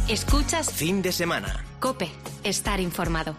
Escuchas Fin de Semana. COPE. Estar informado.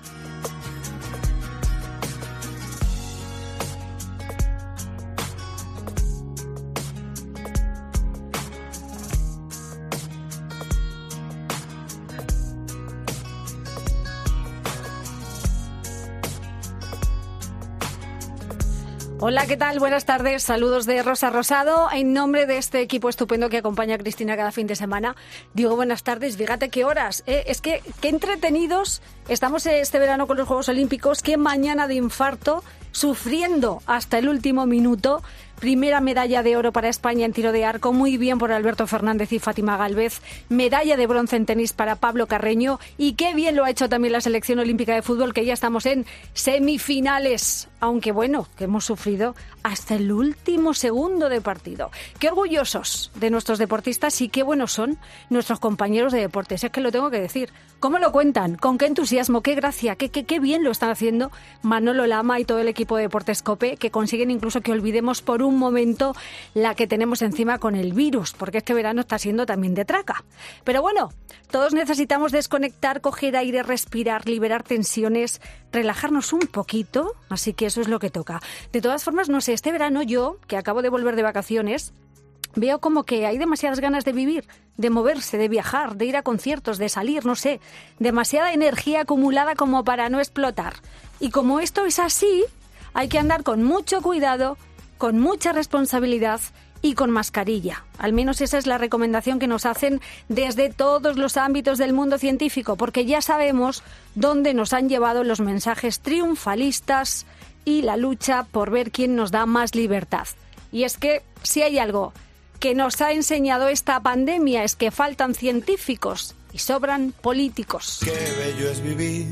Hola, ¿qué tal? Buenas tardes. Saludos de Rosa Rosado. En nombre de este equipo estupendo que acompaña a Cristina cada fin de semana, digo buenas tardes. Fíjate qué horas. Es que qué entretenidos estamos este verano con los Juegos Olímpicos. Qué mañana de infarto, sufriendo hasta el último minuto. Primera medalla de oro para España en tiro de arco, muy bien por Alberto Fernández y Fátima Gálvez. Medalla de bronce en tenis para Pablo Carreño. Y qué bien lo ha hecho también la selección olímpica de fútbol, que ya estamos en semifinales. Aunque bueno, que hemos sufrido hasta el último segundo de partido. Qué orgullosos de nuestros deportistas y qué buenos son nuestros compañeros de deportes. Es que lo tengo que decir. ¿Cómo lo cuentan? ¿Con qué entusiasmo? ¿Qué gracia? ¿Qué bien lo están haciendo Manolo Lama y todo el equipo de Deportes COPE, que consiguen incluso que olvidemos por un momento la que tenemos encima con el virus, porque este verano está siendo también de traca. Pero bueno, todos necesitamos desconectar, coger aire, respirar, liberar tensiones, relajarnos un poquito, así que eso es lo que toca. De todas formas, no sé, este verano yo, que acabo de volver de vacaciones, veo como que hay demasiadas ganas de vivir, de moverse, de viajar, de ir a conciertos, de salir, no sé, demasiada energía acumulada como para no explotar. Y como esto es así, hay que andar con mucho cuidado, con mucha responsabilidad y con mascarilla. Al menos esa es la recomendación que nos hacen desde todos los ámbitos del mundo científico, porque ya sabemos dónde nos han llevado los mensajes triunfalistas y la lucha por ver quién nos da más libertad. Y es que si hay algo que nos ha enseñado esta pandemia es que faltan científicos y sobran políticos. Qué bello es vivir.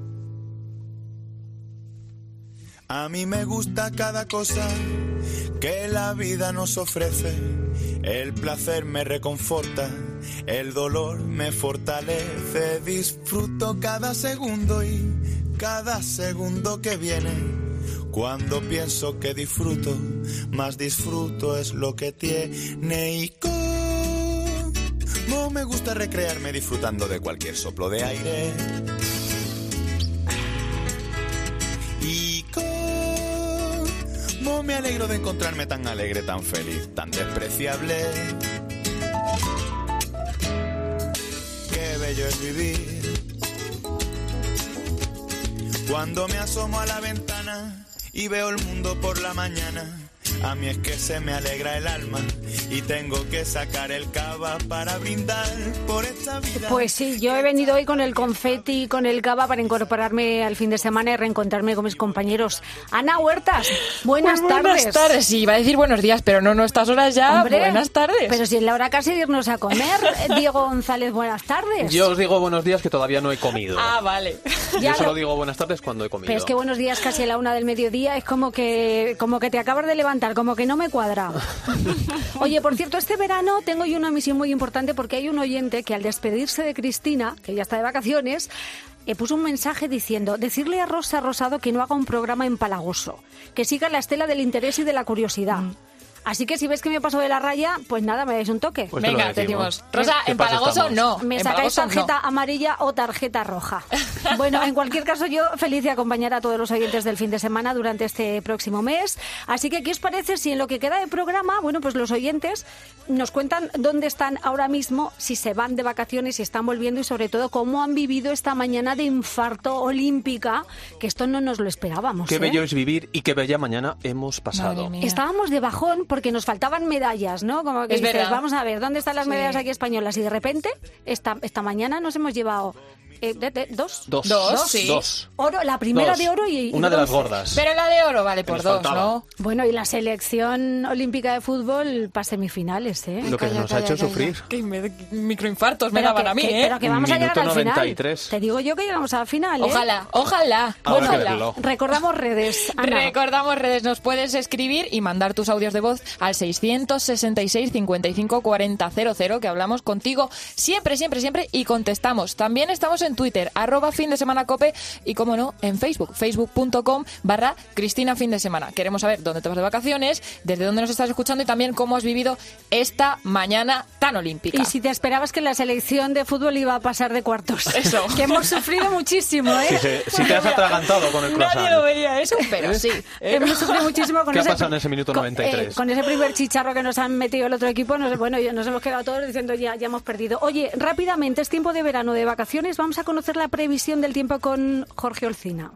A mí me gusta cada cosa que la vida nos ofrece. El placer me reconforta, el dolor me fortalece. Disfruto cada segundo y cada segundo que viene. Cuando pienso que disfruto, más disfruto es lo que tiene. Y como me gusta recrearme disfrutando de cualquier soplo de aire. Y como me alegro de encontrarme tan alegre, tan feliz, tan despreciable. Qué bello es vivir. Cuando me asomo a la ventana y veo el mundo por la mañana, a mí es que se me alegra el alma y tengo que sacar el cava para brindar por esta vida. Pues sí, yo he venido hoy con el confeti y con el cava para incorporarme al fin de semana y reencontrarme con mis compañeros. Ana Huertas, buenas tardes. Buenas tardes, sí, iba a decir buenos días, pero no, estas horas ya, hombre, buenas tardes. Pero si es la hora casi de irnos a comer. Diego González, buenas tardes. Yo os digo buenos días que todavía no he comido. Ah, vale. Yo solo digo buenas tardes cuando he comido. Pero es que buenos días casi a la 1 del mediodía es como que te acabas de levantar, como que no me cuadra. Oye, por cierto, este verano tengo yo una misión muy importante porque hay un oyente que al despedirse de Cristina, que ya está de vacaciones, puso un mensaje diciendo: decirle a Rosa Rosado que no haga un programa empalagoso, que siga la estela del interés y de la curiosidad. Así que si ves que me paso de la raya, pues nada, me dais un toque. Pues venga, te decimos. Rosa, empalagoso no. Me sacáis tarjeta amarilla o tarjeta roja. Bueno, en cualquier caso, yo feliz de acompañar a todos los oyentes del fin de semana durante este próximo mes. Así que, ¿qué os parece si en lo que queda de programa, bueno, pues los oyentes nos cuentan dónde están ahora mismo, si se van de vacaciones, si están volviendo y sobre todo cómo han vivido esta mañana de infarto olímpica, que esto no nos lo esperábamos. Qué bello es vivir y qué bella mañana hemos pasado. Estábamos de bajón porque nos faltaban medallas, ¿no? Como que es dices, verdad. Vamos a ver, ¿dónde están las medallas aquí españolas? Y de repente, esta mañana nos hemos llevado Dos, sí. Dos. Oro, la primera de oro y una de las bronce. gordas. Pero la de oro vale por nos dos, faltaba. ¿no? Bueno, y la selección olímpica de fútbol para semifinales, ¿eh? Lo que nos ha hecho sufrir. Qué microinfartos me Pero daban que- a mí, Pero que vamos a llegar al Minuto final. 93. Te digo yo que llegamos al final, ¿eh? Ojalá. Ahora que Ojalá. reloj. Recordamos redes, Ana. Recordamos redes, nos puedes escribir y mandar tus audios de voz al 666 55 40 00, que hablamos contigo siempre y contestamos. También estamos en en Twitter, @findesemanacope, y como no, en Facebook, facebook.com/Cristina Fin de Semana. Queremos saber dónde te vas de vacaciones, desde dónde nos estás escuchando y también cómo has vivido esta mañana tan olímpica. Y si te esperabas que la selección de fútbol iba a pasar de cuartos. Eso. Que hemos sufrido muchísimo, ¿eh? Si te has atragantado con el croissant. Nadie lo veía eso, pero sí. Hemos sufrido muchísimo con ¿Qué ha ese... pasado en ese minuto 93? Con ese primer chicharro que nos han metido el otro equipo, nos hemos quedado todos diciendo ya hemos perdido. Oye, rápidamente, es tiempo de verano, de vacaciones. Vamos a conocer la previsión del tiempo con Jorge Olcina.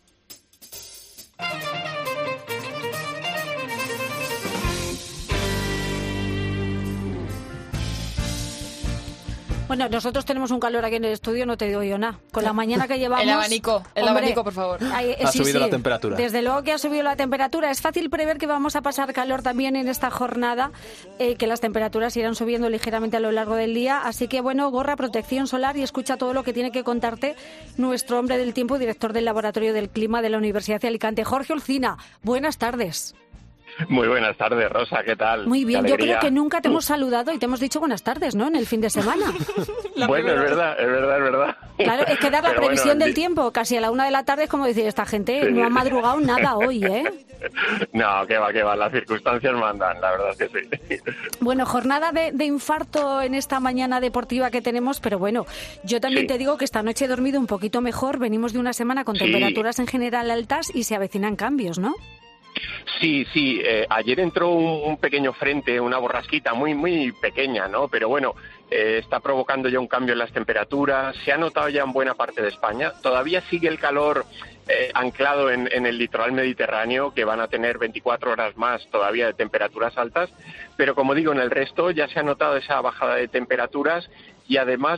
Bueno, nosotros tenemos un calor aquí en el estudio, no te digo yo nada. Con la mañana que llevamos... El abanico, por favor. Ha subido la temperatura. Desde luego que ha subido la temperatura. Es fácil prever que vamos a pasar calor también en esta jornada, que las temperaturas irán subiendo ligeramente a lo largo del día. Así que, bueno, gorra, protección solar y escucha todo lo que tiene que contarte nuestro hombre del tiempo, director del Laboratorio del Clima de la Universidad de Alicante, Jorge Olcina. Buenas tardes. Muy buenas tardes, Rosa, ¿qué tal? Muy bien, yo creo que nunca te hemos saludado y te hemos dicho buenas tardes, ¿no? En el fin de semana. Bueno, es verdad. Claro, es que dar la Pero previsión bueno, del tiempo casi a la 1 de la tarde es como decir, esta gente Sí. no ha madrugado nada hoy, ¿eh? No, que va, las circunstancias mandan, la verdad es que sí. Bueno, jornada de infarto en esta mañana deportiva que tenemos, pero bueno, yo también Sí. te digo que esta noche he dormido un poquito mejor, venimos de una semana con Sí. temperaturas en general altas y se avecinan cambios, ¿no? Sí, ayer entró un pequeño frente, una borrasquita muy pequeña, ¿no? Pero bueno, está provocando ya un cambio en las temperaturas, se ha notado ya en buena parte de España, todavía sigue el calor anclado en el litoral mediterráneo, que van a tener 24 horas más todavía de temperaturas altas, pero como digo, en el resto ya se ha notado esa bajada de temperaturas y además...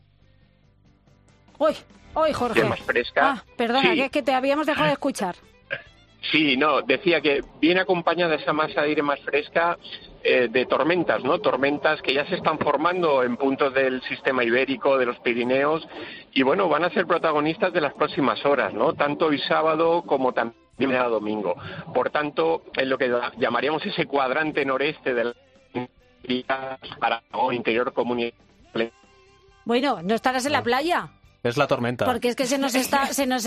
Hoy, Jorge. más fresca. Perdona, Sí. que es que te habíamos dejado de escuchar. Sí, no, decía que viene acompañada esa masa de aire más fresca de tormentas, ¿no? Tormentas que ya se están formando en puntos del sistema ibérico, de los Pirineos, y bueno, van a ser protagonistas de las próximas horas, ¿no? Tanto hoy sábado como también a domingo. Por tanto, en lo que llamaríamos ese cuadrante noreste del Aragón, interior comunitario. Bueno, ¿no estarás en la playa? Es la tormenta. Porque es que se nos está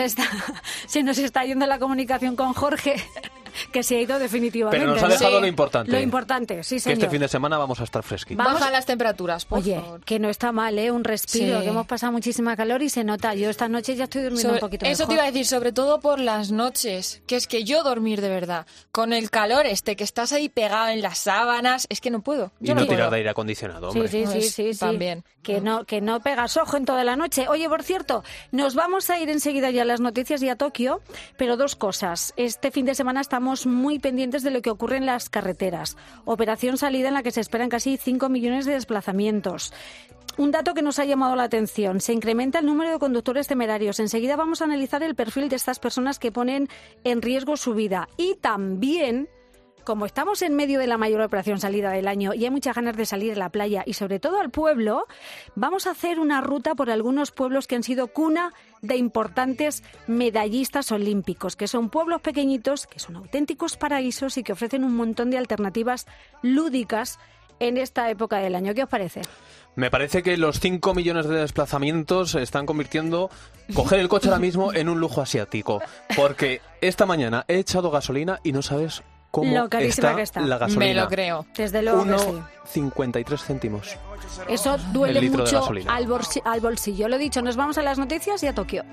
yendo la comunicación con Jorge, que se ha ido definitivamente. Pero nos ha dejado Sí. lo importante. Lo importante, sí, Que señor. este fin de semana vamos a estar fresquitos. Vamos- Bajan las temperaturas, por Oye, favor. que no está mal, ¿eh? Un respiro, Sí. que hemos pasado muchísima calor y se nota. Yo esta noche ya estoy durmiendo un poquito Eso mejor. te iba a decir, sobre todo por las noches, que es que yo dormir de verdad, con el calor que estás ahí pegado en las sábanas, es que no puedo. Y Yo no no tirar puedo. de aire acondicionado, Sí, hombre. sí. También. Que no pegas ojo en toda la noche. Oye, por cierto, nos vamos a ir enseguida ya a las noticias y a Tokio, pero dos cosas. Este fin de semana estamos muy pendientes de lo que ocurre en las carreteras. Operación Salida en la que se esperan casi 5 millones de desplazamientos. Un dato que nos ha llamado la atención, se incrementa el número de conductores temerarios. Enseguida vamos a analizar el perfil de estas personas que ponen en riesgo su vida. Y también, como estamos en medio de la mayor operación salida del año y hay muchas ganas de salir a la playa y sobre todo al pueblo, vamos a hacer una ruta por algunos pueblos que han sido cuna de importantes medallistas olímpicos, que son pueblos pequeñitos, que son auténticos paraísos y que ofrecen un montón de alternativas lúdicas en esta época del año. ¿Qué os parece? Me parece que los 5 millones de desplazamientos se están convirtiendo, coger el coche ahora mismo, en un lujo asiático. Porque esta mañana he echado gasolina y no sabes cómo Lo carísima que está. la gasolina. Me lo creo. Desde luego que sí. 1,53 céntimos. Eso duele El litro de mucho gasolina. al bolsillo. Lo dicho, nos vamos a las noticias y a Tokio.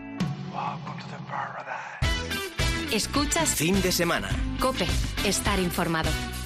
Escuchas Fin de semana. COPE. Estar informado.